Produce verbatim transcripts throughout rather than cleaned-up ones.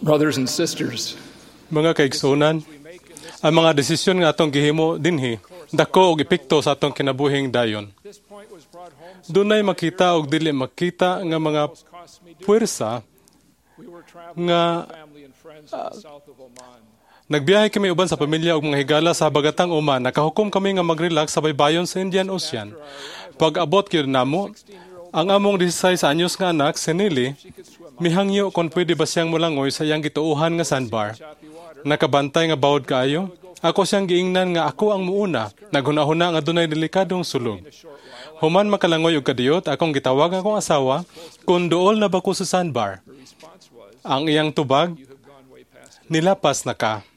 Brothers and sisters, Mga kaigsunan, ang mga desisyon nga atong gihimo dinhi dako og epekto sa atong kinabuhing dayon. Dunay makita og dili makita nga mga puwersa nga uh, nagbiyahe kami uban sa pamilya ug mga higala sa habagatang Oman. Nakahukom kami nga mag-relax sa baybayon sa Indian Ocean. Pag abot gyud namo, ang among disisays anyos nga anak, si Nili, mihangyo kung pwede ba siyang mulangoy sa iyang gituuhan nga sandbar. Nakabantay nga bawod kaayo. Ako siyang giingnan nga ako ang muuna. Naghunahuna nga dunay delikadong sulog. Human makalangoy og kadiyot, akong gitawag akong asawa kung duol na ba ko sa sandbar. Ang iyang tubag, nilapas na ka.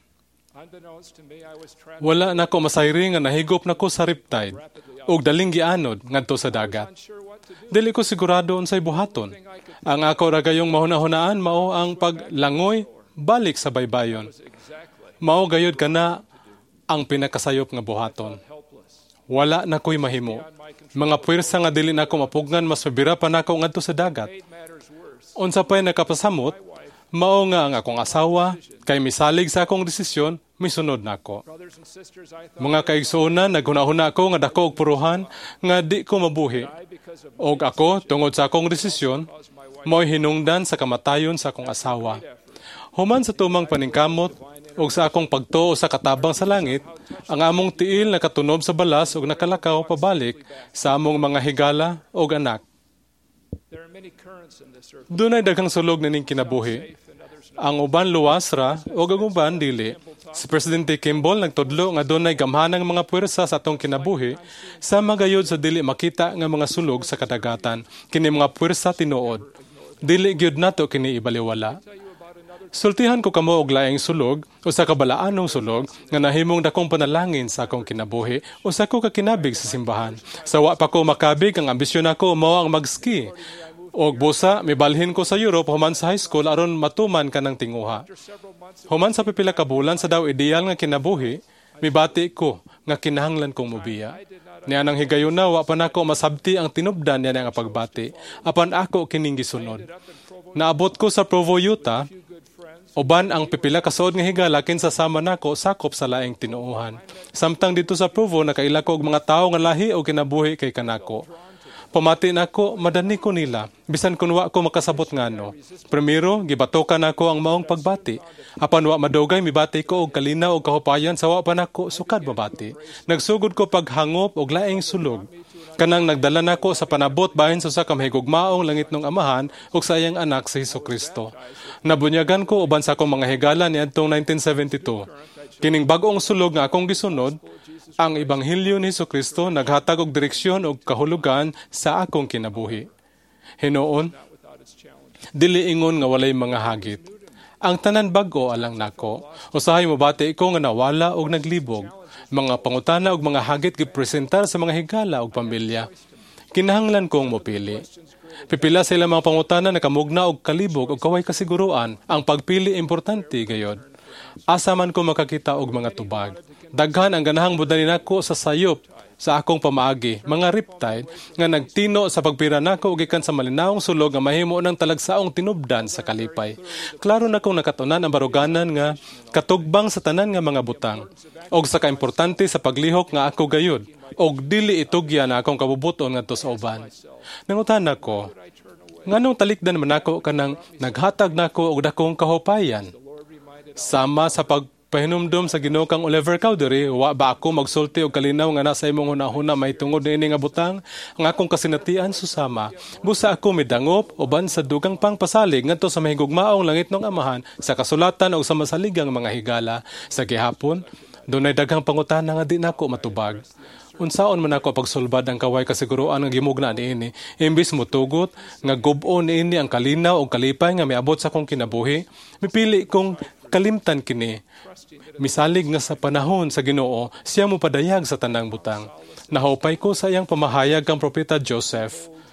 Wala na ko masayri nga nahigop na ko sa riptide ug daling gianod ngadto sa dagat. Dili ko sigurado unsay buhaton. Ang ako ra gayong mahuna-hunaan mao ang paglangoy balik sa baybayon. Mao gayud kana ang pinakasayop nga buhaton. Wala na ko'y mahimo. Mga puwersa nga dili na ko mapugnan, mas mabira pa na ko ngadto sa dagat. Unsa pa'y nakapasamot, mao nga ang akong asawa, kay misalig sa akong desisyon, misunod na ako. Mga kaigsuonan, naghuna-huna ako nga dako og puruhan, nga di ko mabuhi. Og ako, tungod sa akong desisyon, mo'y hinungdan sa kamatayon sa akong asawa. Human sa tumang paningkamot, o sa akong pagtuo sa katabang sa langit, ang among tiil nakatunob sa balas o nakalakaw pabalik sa among mga higala o anak. Dunay daghang sulog na ning kinabuhi. Ang uban luwas ra o ang uban dili. Si Presidente Kimball nagtudlo nga dunay gamhanang mga puwersa sa atong kinabuhi sa magayod sa dili makita nga mga sulog sa kadagatan. Kini mga puwersa tinuod. Dili gyud nato kini ibaliwala. Sultihan ko kamo og laing sulog o sa kabalaanong sulog nga nahimong dakong panalangin sa akong kinabuhi o sa ako kakinabig sa simbahan. Sa wa pa ko makabig, ang ambisyon ako mao ang mag-ski. Og busa, mibalhin ko sa Europe human sa high school aron matuman ka ng tinguha. Human sa pipila ka bulan sa daw ideal nga kinabuhi, mibati ko nga kinahanglan kong mubiya. Niya nang higayon na, wa pa nako masabti ang tinubdan niya nga pagbati. Apan ako kining gisunod. Naabot ko sa Provo, Utah, uban ang pipila kasuod nga higala kinsa sama nako sakop sa laing tinuohan. Samtang dito sa Provo nakaila ko og mga tawo nga lahi o kinabuhi kay kanako. Pamati nako, madani ko nila, bisan kun wa ko makasabot ngano. Primero, gibatokan nako ang maong pagbati. Apan wa madugay mibati ko og kalinaw og kahupayan sa wa pa nako sukad mabati. Nagsugod ko paghangop og laing sulog. Kanang nagdala nako sa panabot bahin sa usa ka mahigugmaong langit ng Amahan ug sa iyang anak sa Hesukristo. Nabunyagan ko uban sa akong mga higala niadtong nineteen seventy-two. Kining bag-ong sulog nga akong gisunod, ang Ebanghelyo ni Hesukristo naghatag og direksyon og kahulugan sa akong kinabuhi. Hinuon, dili ingon nga walay mga hagit. Ang tanan bag-o alang nako. Usahay mobati ko nga nawala og naglibog. Mga pangutana og mga hagit gipresentar sa mga higala og pamilya. Kinahanglan kong mopili. Pipila sa ilang mga pangutana nakamugna og kalibog og kaway kasiguruan. Ang pagpili importante gayod. Asa man ko makakita og mga tubag. Daghan ang ganahang mudani nako sa sayop sa akong pamaagi, mga riptide nga nagtino sa pagpira nako og gikan sa malinawong sulog nga mahimo ng talagsaong tinubdan sa kalipay. Klaro na kong nakatunan ang baruganan nga katugbang sa tanan nga mga butang og sa kaimportante sa paglihok nga ako gayud og dili itugya na akong kabubuton ngadto sa uban. Nangutan nako, nganong talikdan man nako kanang naghatag nako og dakong kahupayan? Sama sa pagpahinumdum sa Ginoo kang Oliver Cowdery, wa ba ako magsulti og kalinaw nga nasa imong hunahuna may tungod niini nga butang? Ang akong kasinatian susama. Busa ako midangop uban sa dugang pang pasalig ngadto sa mahigugmaong langit ng Amahan sa kasulatan o sa masaligang mga higala. Sa gihapon, dunay daghang pangutana nga di nako matubag. Unsaon man ako pagsulbad ang kaway kasiguruan nga gimugna niini, imbis motugot nga gub-o niini ang kalinaw o kalipay nga miabot sa akong kinabuhi, mipili kong kalimtan kini. Misalig nga sa panahon sa Ginoo, siya mo padayag sa tanang butang. Nahupay ko sa iyang pamahayag kang propeta Joseph.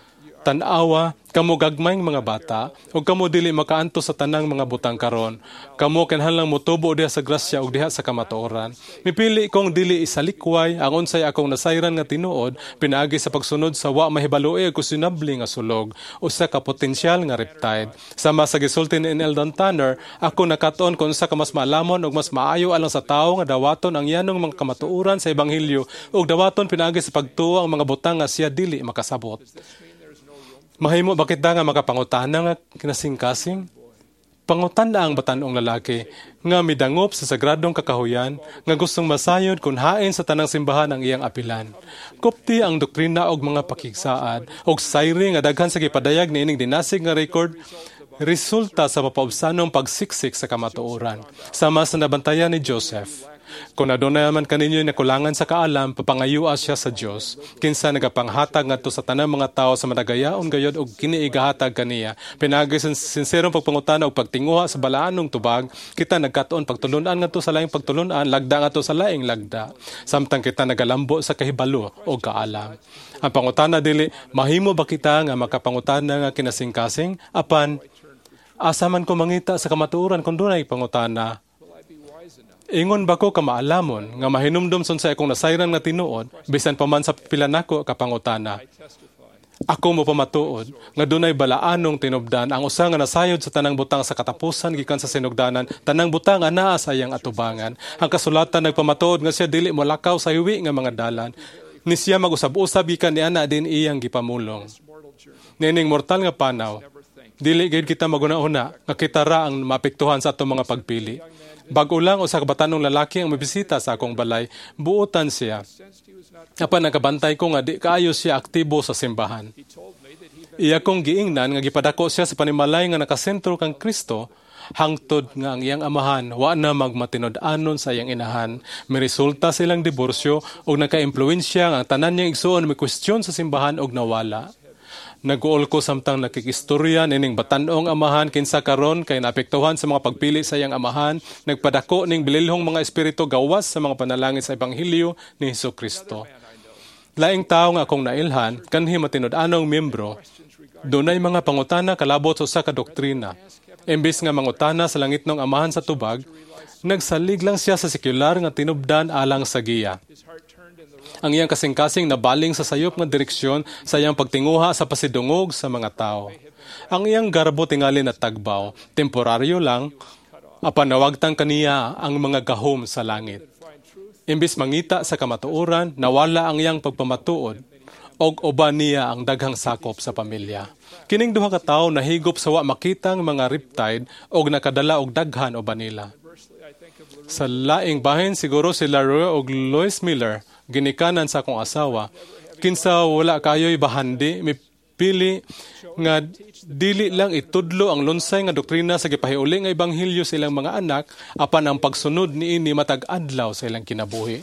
Tanawa, kamo gagmayng mga bata, o kamo dili makaanto sa tanang mga butang karon. Kamo kinahanglang motubo diha sa grasya ug diha sa kamatuoran. Mipili kong dili isalikway ang unsay akong nasayran nga tinuod pinaagi sa pagsunod sa wa mahibaloi ug kusinabli nga sulog usa ka potensyal nga riptide. Sama sa gisulti ni Eldon Tanner, ako nakaton kung usa ka mas maalamon ug mas maayo alang sa tawo nga dawaton ang yanong mga kamatuoran sa ebanghelyo ug dawaton pinaagi sa pagtuo ang mga butang nga siya dili makasabot. Mahimo ba kita nga makapangutana nga kinasing-kasing? Pangutana ang batanong lalaki nga midangop sa sagradong kakahuyan nga gustong masayod kung hain sa tanang simbahan ang iyang apilan. Kupti ang doktrina og mga pakigsaad og sayri nga daghan sa gipadayag ni ining dinasig nga record resulta sa mapaubsanong pagsiksik sa kamatuoran sama sa nabantayan ni Joseph. Kung adunay man kaninyo nakulangan sa kaalam, papangayua siya sa Dios. Kinsa nagapanghatag ngadto sa tanang mga tao sa madagayaon gayod og kini igahatag kaniya. Pinagi sa sinserong pagpangutana og pagtinguha sa balaanong tubag, kita nagkatuon pagtulunan ngadto sa laing pagtulunan, lagda ngadto sa laing lagda. Samtang kita nagalambo sa kahibalo o kaalam. Ang pangutana dili, mahimo ba kita nga makapangutana nga kinasing-kasing? Apan, asa man ko mangita sa kamatuoran kung dunay pangutana? Ingon ba ko ka maalamon nga mahinumdum son sa akong nasayran nga tinuod bisan pa man sa pila nako kapangutana. Ako mo pamatuod nga dunay balaanong tinubdan ang usa nga nasayod sa tanang butang sa katapusan gikan sa sinugdanan, tanang butang anaa sa iyang atubangan. Ang kasulatan nagpamatuod nga siya dili molakaw sa hiwi nga mga dalan. Ni siya mag-usab-usab gikan ni ana din iyang gipamulong. Nining mortal nga panaw, dili gayud kita maguna-una nga kita ra ang maapektuhan sa atong mga pagpili. Bago lang usa ka batanong lalaki ang mabisita sa akong balay, buotan siya. Apan nakabantay ko nga di kaayo siya aktibo sa simbahan. Iya kong giingnan nga gipadako siya sa panimalay nga nakasentro kang Kristo, hangtod nga ang iyang amahan wa na magmatinud-anon sa iyang inahan. May resulta silang diborsyo ug naka-impluwensya nga ang tanan niyang igsuon may kwestiyon sa simbahan og nawala. Nag-uol ko samtang nakikistorya nining batanong amahan kinsa karon kay naapektuhan sa mga pagpili sa iyang amahan, nagpadako ning bililhong mga espiritu gawas sa mga panalangin sa ebanghelyo ni Hesukristo. Laing tawo nga akong nailhan kanhi matinud-anong miyembro, dunay mga pangutana kalabot sa usa ka doktrina. Imbis nga mangutana sa langitnong amahan sa tubag, nagsalig lang siya sa sekular nga tinubdan alang sa giya. Ang iyang kasing-kasing nabaling sa sayop nga direksyon sa iyang pagtinguha sa pasidungog sa mga tao. Ang iyang garbo tingali na tagbaw, temporaryo lang, apan nawagtang kaniya ang mga gahom sa langit. Imbis mangita sa kamatuoran, nawala ang iyang pagpamatuod, og uban niya ang daghang sakop sa pamilya. Kining duha ka tawo nahigop sa wa makitang mga riptide og nakadala og daghan uban nila. Sa laing bahin siguro si Laroy og Lois Miller, ginikanan sa akong asawa, kinsa wala kayo'y bahandi, mipili nga dili lang itudlo ang lunsay nga doktrina sa gipahiuli nga ebanghelyo sa ilang mga anak, apan ang pagsunod niini matag adlaw sa ilang kinabuhi.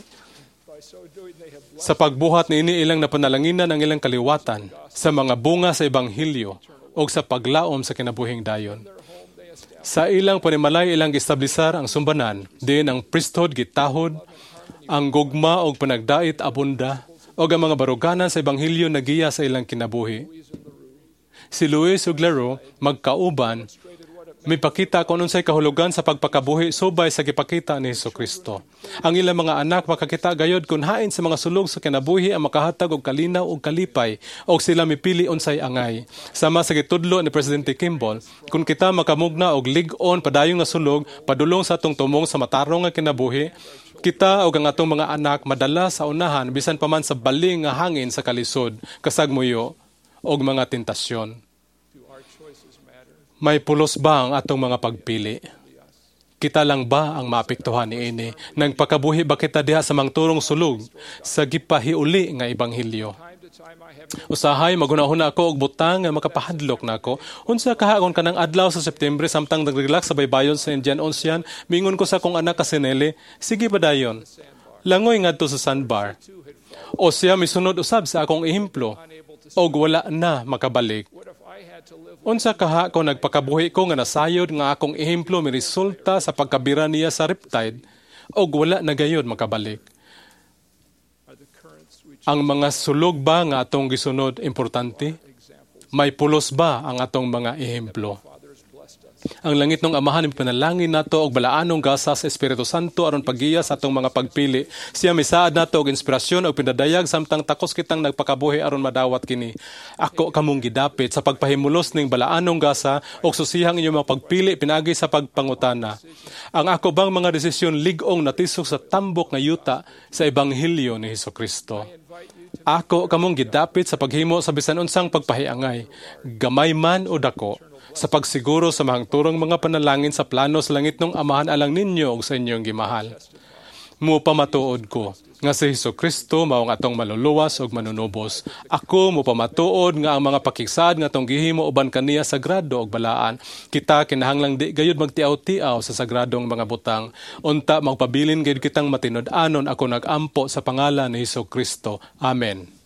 Sa pagbuhat niini ilang napanalanginan ang ilang kaliwatan sa mga bunga sa ebanghelyo o sa paglaom sa kinabuhing dayon. Sa ilang panimalay ilang gistablisar ang sumbanan, din ang priesthood gitahod, ang gugma o panagdait abunda o ang mga baruganan sa ebanghelyo nagiya sa ilang kinabuhi. Si Luis ug Laro magkauban, may pakita kung unsay kahulugan sa pagpakabuhi subay sa gipakita ni Hesukristo. Ang ilang mga anak makakita gayod kung hain sa mga sulog sa kinabuhi ang makahatag og kalinaw ug kalipay o sila mipili unsay angay. Sama sa gitudlo ni Presidente Kimball, kung kita makamugna og lig-on padayong nga sulog padulong sa atong tumong sa matarong nga kinabuhi, kita o ang atong mga anak madala sa unahan bisan pa man sa baling nga hangin sa kalisod, kasagmuyo o mga tentasyon. May pulos ba ang atong mga pagpili? Kita lang ba ang maapektuhan niini? Nagpakabuhi ba kita diha sa mangturong sulog sa gipahiuli nga ebanghelyo? Usahay magunahuna ako og butang nga makapahadlok nako. Unsa kahagon kanang adlaw sa September samtang nagrelax sa baybayon sa Indian Ocean, mingon ko sa akong anak ka Sinele, sige padayon. Langoy ngadto sa sandbar. O siya misunod usab sa akong ehemplo og wala na makabalik. Unsa kaha ko nagpakabuhi ko nga nasayod nga akong ehemplo miresulta sa pagkabira niya sa riptide og wala na gayud makabalik. Ang mga sulog ba nga atong gisunod importante? May pulos ba ang atong mga ehemplo? Ang langit ng Amahan panalangin nato og balaanong gasa sa Espiritu Santo aron paggiya sa atong mga pagpili. Siya misaad nato og inspirasyon og pindadayag samtang takos kitang nagpakabuhi aron madawat kini. Ako kamong gidapit sa pagpahimulos ning balaanong gasa og susihang inyong mga pagpili pinagi sa pagpangutana. Ang ako bang mga desisyon lig-ong natisok sa tambok nga yuta sa Ebanghelyo ni Hesukristo. Ako kamong gidapit sa paghimo sa bisan unsang pagpahiangay, gamay man o dako, sa pagsiguro sa mahangturong mga panalangin sa plano sa langit ng Amahan alang ninyo ug sa inyong gimahal. Mupamatuod ko nga si Hesukristo mao ang atong maluluwas ug manunubos. Ako mupamatuod nga ang mga pakigsad nga atong gihimo uban kaniya sagrado ug balaan. Kita kinahanglang di gayud magtiaw-tiaw sa sagradong mga butang. Unta magpabilin gayud kitang matinud-anon ako nagampo sa pangalan ni Hesukristo. Amen.